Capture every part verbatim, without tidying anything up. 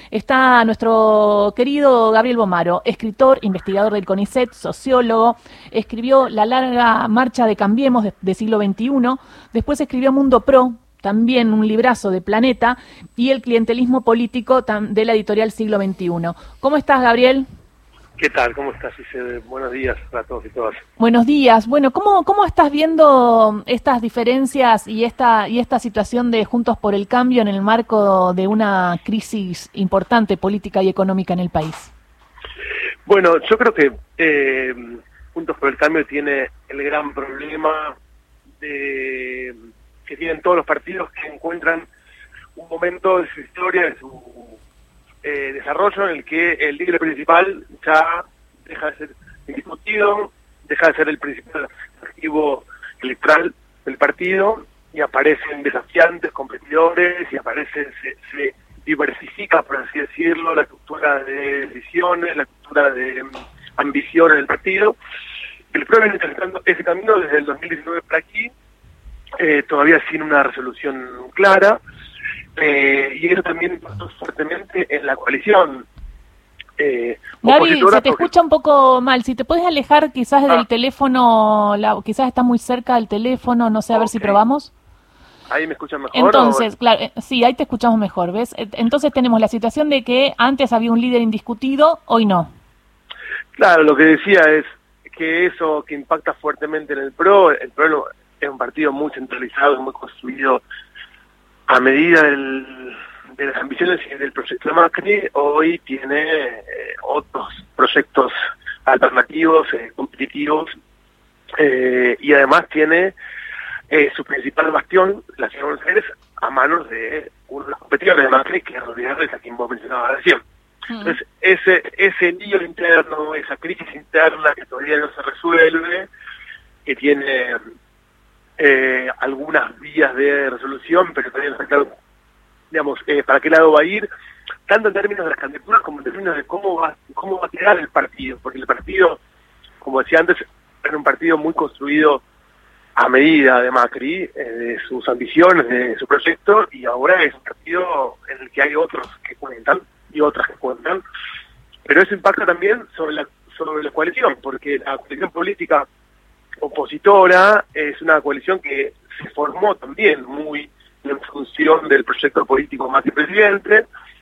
Está nuestro querido Gabriel Bomaro, escritor, investigador del CONICET, sociólogo, escribió La larga marcha de Cambiemos de, de siglo veintiuno, después escribió Mundo Pro, también un librazo de Planeta, y El clientelismo político de la editorial Siglo veintiuno. ¿Cómo estás, Gabriel? ¿Qué tal? ¿Cómo estás, Ise? Buenos días a todos y todas. Buenos días. Bueno, ¿cómo, cómo estás viendo estas diferencias y esta, y esta situación de Juntos por el Cambio en el marco de una crisis importante política y económica en el país? Bueno, yo creo que eh, Juntos por el Cambio tiene el gran problema de, que tienen todos los partidos, que encuentran un momento de su historia, de su Eh, desarrollo en el que el líder principal ya deja de ser discutido, deja de ser el principal activo electoral del partido y aparecen desafiantes, competidores, y aparece, se, se diversifica, por así decirlo, la estructura de decisiones, la estructura de um, ambiciones del partido. El P R O viene intentando ese camino desde el dos mil diecinueve para aquí, eh, todavía sin una resolución clara. Eh, y eso también impactó fuertemente en la coalición. Eh, Gaby, se te porque... escucha un poco mal. Si te puedes alejar quizás ah. del teléfono, la, quizás está muy cerca del teléfono, no sé, a okay. ver si probamos. ¿Ahí me escuchan mejor? Entonces, o... claro, sí, ahí te escuchamos mejor, ¿ves? Entonces tenemos la situación de que antes había un líder indiscutido, hoy no. Claro, lo que decía es que eso que impacta fuertemente en el P R O, el P R O es un partido muy centralizado y muy construido a medida del, de las ambiciones del proyecto de Macri. Hoy tiene eh, otros proyectos alternativos, eh, competitivos, eh, y además tiene eh, su principal bastión, la ciudad de Buenos Aires, a manos de uno de los competidores de Macri, que es Rodríguez Larreta, a quien vos mencionabas recién. Mm. Entonces, ese, ese lío interno, esa crisis interna que todavía no se resuelve, que tiene Eh, algunas vías de resolución, pero todavía no está claro, digamos, eh, para qué lado va a ir, tanto en términos de las candidaturas como en términos de cómo va, cómo va a quedar el partido, porque el partido, como decía antes, era un partido muy construido a medida de Macri, eh, de sus ambiciones, de su proyecto, y ahora es un partido en el que hay otros que cuentan y otras que cuentan, pero eso impacta también sobre la, sobre la coalición, porque la coalición política opositora es una coalición que se formó también muy en función del proyecto político Macri presidente,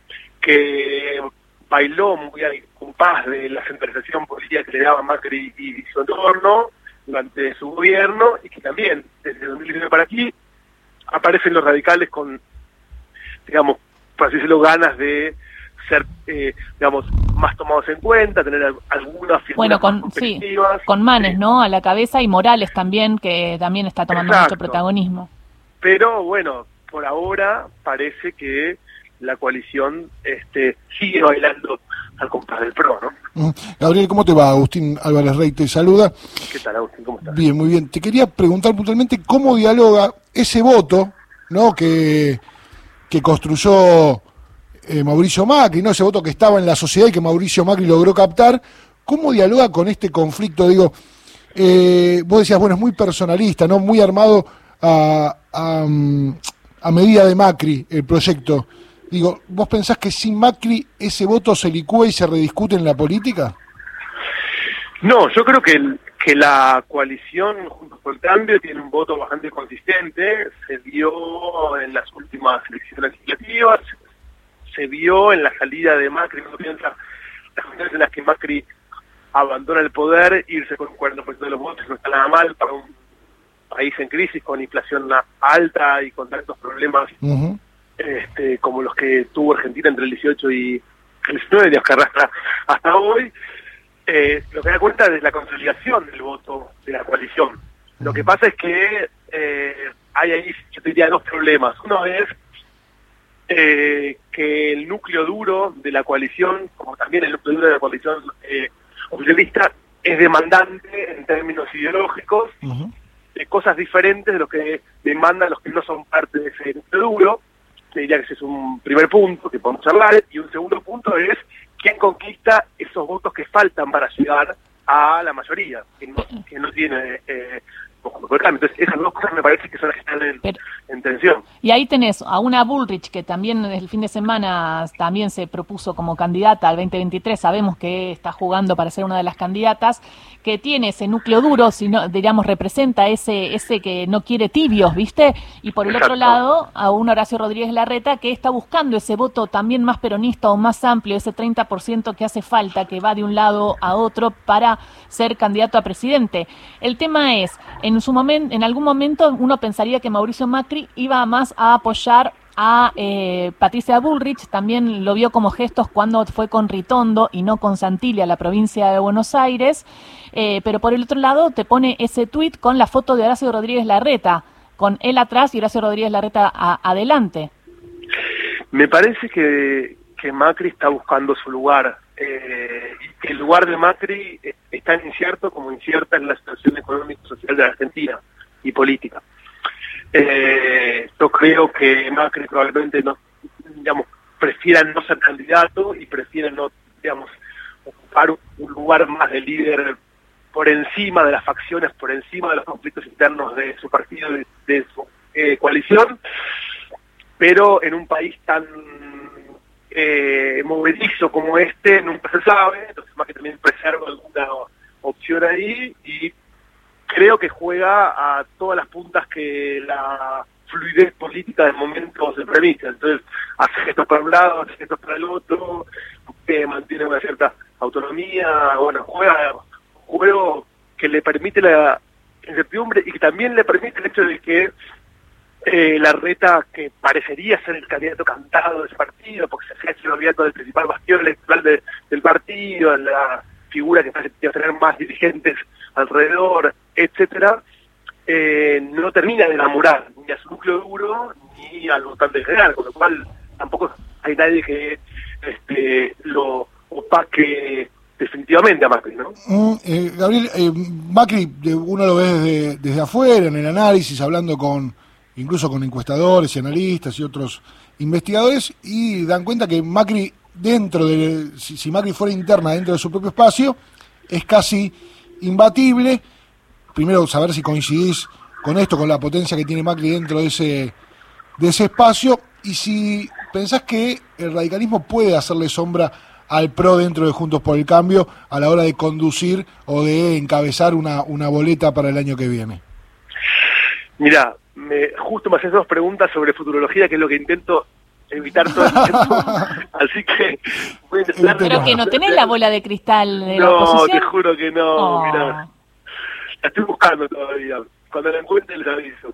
que bailó muy al compás de la centralización política que le daba Macri y su entorno durante su gobierno, y que también desde dos mil diecinueve para aquí aparecen los radicales con, digamos, por así decirlo, ganas de ser, eh, digamos, más tomados en cuenta, tener algunas figuras bueno, con, más competitivas. Sí, con Manes, sí. ¿no?, a la cabeza, y Morales también, que también está tomando Exacto. mucho protagonismo. Pero bueno, por ahora parece que la coalición este, sigue bailando al compás del P R O, ¿no? Gabriel, ¿cómo te va? Agustín Álvarez Rey te saluda. ¿Qué tal, Agustín? ¿Cómo estás? Bien, muy bien. Te quería preguntar puntualmente cómo dialoga ese voto, ¿no?, que, que construyó Eh, Mauricio Macri, ¿no?, ese voto que estaba en la sociedad y que Mauricio Macri logró captar. ¿Cómo dialoga con este conflicto? Digo, eh, vos decías, bueno, es muy personalista, ¿no?, muy armado a, a, a medida de Macri el proyecto. Digo, ¿vos pensás que sin Macri ese voto se licúa y se rediscute en la política? No, yo creo que, el, que la coalición Juntos por el Cambio tiene un voto bastante consistente. Se vio en las últimas elecciones legislativas, se vio en la salida de Macri, no piensa las condiciones en las que Macri abandona el poder, irse con un cuarenta por ciento de los votos no está nada mal para un país en crisis, con inflación alta y con tantos problemas uh-huh. este, como los que tuvo Argentina entre el dieciocho y el diecinueve, digamos, que arrastra hasta hoy. Eh, lo que da cuenta es la consolidación del voto de la coalición. Uh-huh. Lo que pasa es que eh, hay ahí, yo te diría, dos problemas. Uno es Eh, que el núcleo duro de la coalición, como también el núcleo duro de la coalición eh, oficialista, es demandante en términos ideológicos, uh-huh. de cosas diferentes de lo que demandan los que no son parte de ese núcleo duro. Te diría que ese es un primer punto que podemos hablar, y un segundo punto es quién conquista esos votos que faltan para llegar a la mayoría, que no, que no tiene... Eh, Entonces, esas dos cosas me parece que son las que están en, en tensión. Y ahí tenés a una Bullrich que también el fin de semana también se propuso como candidata al veinte veintitrés, sabemos que está jugando para ser una de las candidatas, que tiene ese núcleo duro, si no, digamos, representa ese ese que no quiere tibios, ¿viste? Y por el Exacto. otro lado, a un Horacio Rodríguez Larreta que está buscando ese voto también más peronista o más amplio, ese treinta por ciento que hace falta, que va de un lado a otro para ser candidato a presidente. El tema es, en su momento, en algún momento uno pensaría que Mauricio Macri iba más a apoyar a eh, Patricia Bullrich, también lo vio como gestos cuando fue con Ritondo y no con Santilli a la provincia de Buenos Aires, eh, pero por el otro lado te pone ese tuit con la foto de Horacio Rodríguez Larreta, con él atrás y Horacio Rodríguez Larreta a, adelante. Me parece que, que Macri está buscando su lugar, eh, y que el lugar de Macri es tan incierto como incierta es la situación económica y social de la Argentina y política. Eh, yo creo que Macri probablemente no, digamos, prefiera no ser candidato y prefiere no, digamos, ocupar un lugar más de líder por encima de las facciones, por encima de los conflictos internos de su partido, de, de su eh, coalición, pero en un país tan eh, movedizo como este nunca se sabe, entonces Macri también preserva alguna opción ahí y creo que juega a todas las puntas que la fluidez política del momento se permite. Entonces, hace gestos para un lado, hace gestos para el otro, eh, mantiene una cierta autonomía, bueno, juega un juego que le permite la incertidumbre y que también le permite el hecho de que eh, Larreta, que parecería ser el candidato cantado de ese partido, porque se hacía el candidato del principal bastión electoral de, del partido, la figura que parece tener más dirigentes alrededor, etcétera, eh, no termina de enamorar ni a su núcleo duro ni al votante general, con lo cual tampoco hay nadie que este, lo opaque definitivamente a Macri, ¿no? Mm, eh, Gabriel, eh, Macri, uno lo ve desde, desde afuera, en el análisis, hablando con incluso con encuestadores y analistas y otros investigadores, y dan cuenta que Macri, dentro de, si, si Macri fuera interna dentro de su propio espacio, es casi imbatible. Primero, saber si coincidís con esto, con la potencia que tiene Macri dentro de ese, de ese espacio, y si pensás que el radicalismo puede hacerle sombra al PRO dentro de Juntos por el Cambio a la hora de conducir o de encabezar una, una boleta para el año que viene. Mirá, me, justo me haces dos preguntas sobre futurología, que es lo que intento evitar todo el tiempo, así que voy a intentar... Pero que no tenés la bola de cristal de la no, oposición. No, te juro que no, oh. Mirá, la estoy buscando todavía, cuando la encuentre les aviso.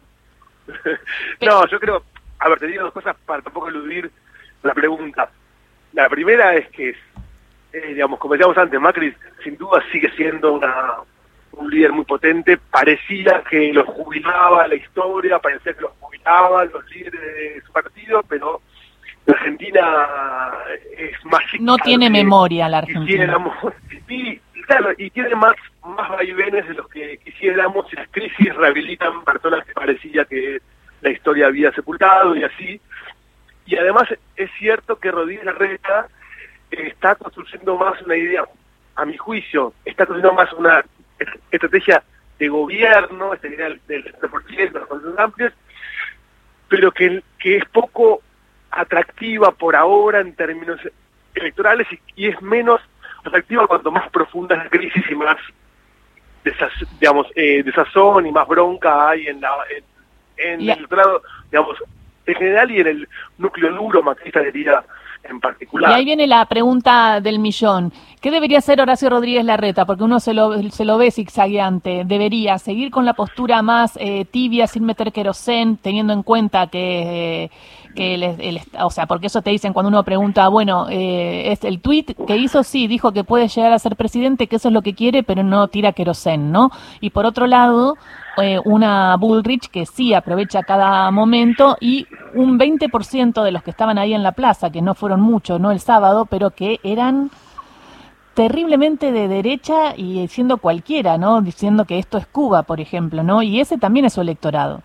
No, yo creo, a ver, te digo dos cosas para tampoco eludir la pregunta. La primera es que, eh, digamos, como decíamos antes, Macri sin duda sigue siendo una un líder muy potente, parecía que los jubilaba la historia, parecía que los jubilaban los líderes de su partido, pero la Argentina es más chica. No tiene memoria la Argentina. Y, claro, y tiene más, más vaivenes de los que quisiéramos, y las crisis rehabilitan personas que parecía que la historia había sepultado y así. Y además es cierto que Rodríguez Larreta está construyendo más una idea, a mi juicio, está construyendo más una estrategia de gobierno, esta idea del setenta por ciento, los consensos amplios, pero que, que es poco atractiva por ahora en términos electorales y, y es menos atractiva cuanto más profunda es la crisis y más desaz, digamos, eh, desazón y más bronca hay en, la, en, en yeah. el electorado, digamos, en general y en el núcleo duro macrista, diría, en particular. Y ahí viene la pregunta del millón. ¿Qué debería hacer Horacio Rodríguez Larreta? Porque uno se lo, se lo ve zigzagueante. ¿Debería seguir con la postura más eh, tibia, sin meter querosén, teniendo en cuenta que... Eh, que el, el, o sea, porque eso te dicen cuando uno pregunta, bueno, eh, es el tuit que hizo, sí, dijo que puede llegar a ser presidente, que eso es lo que quiere, pero no tira querosén, ¿no? Y por otro lado, eh, una Bullrich que sí aprovecha cada momento, y un veinte por ciento de los que estaban ahí en la plaza, que no fueron muchos, ¿no?, el sábado, pero que eran terriblemente de derecha y siendo cualquiera, ¿no?, diciendo que esto es Cuba, por ejemplo, ¿no? Y ese también es su electorado.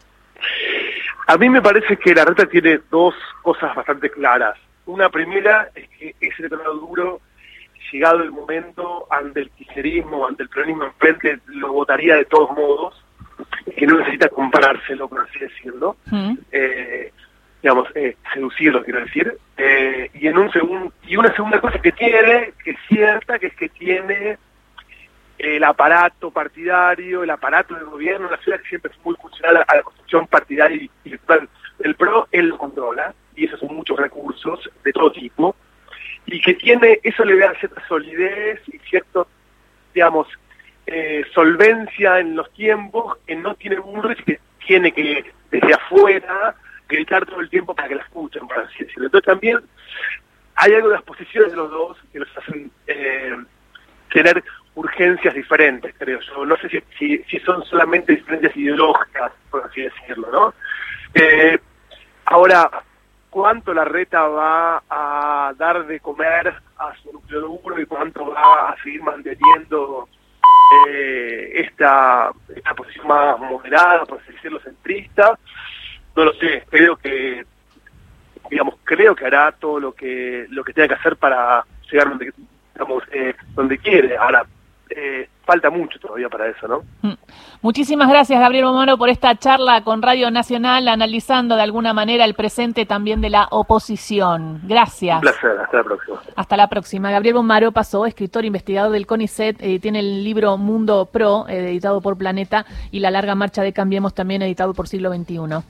A mí me parece que Larreta tiene dos cosas bastante claras. Una primera es que ese electorado duro, llegado el momento, ante el kirchnerismo, ante el peronismo enfrente, lo votaría de todos modos, que no necesita comparárselo, por así decirlo, Mm. eh, digamos, eh, seducirlo, quiero decir, eh, y en un segundo, y una segunda cosa que tiene, que es cierta, que es que tiene el aparato partidario, el aparato del gobierno, la ciudad que siempre es muy funcional a, a la construcción partidaria y, y electoral del PRO, él lo controla, y esos son muchos recursos de todo tipo, y que tiene, eso le da cierta solidez y cierto, digamos, eh, solvencia en los tiempos, que no tiene Bullrich, que tiene que, desde afuera, gritar todo el tiempo para que la escuchen, por así decirlo. Entonces también hay algo de las posiciones de los dos que los hacen eh, tener urgencias diferentes, creo yo. No sé si, si, si son solamente diferencias ideológicas, por así decirlo, ¿no? Eh, ahora, ¿cuánto Larreta va a dar de comer a su núcleo duro y cuánto va a seguir manteniendo eh, esta, esta posición más moderada, por así decirlo, centrista? No lo sé, creo que, digamos, creo que hará todo lo que lo que tenga que hacer para llegar donde, digamos, eh, donde quiere. Ahora, eh, falta mucho todavía para eso, ¿no? Mm. Muchísimas gracias, Gabriel Bomaro, por esta charla con Radio Nacional, analizando de alguna manera el presente también de la oposición. Gracias. Un placer, hasta la próxima. Hasta la próxima. Gabriel Bomaro pasó, escritor, investigador del CONICET, eh, tiene el libro Mundo Pro, eh, editado por Planeta, y La larga marcha de Cambiemos, también editado por Siglo veintiuno.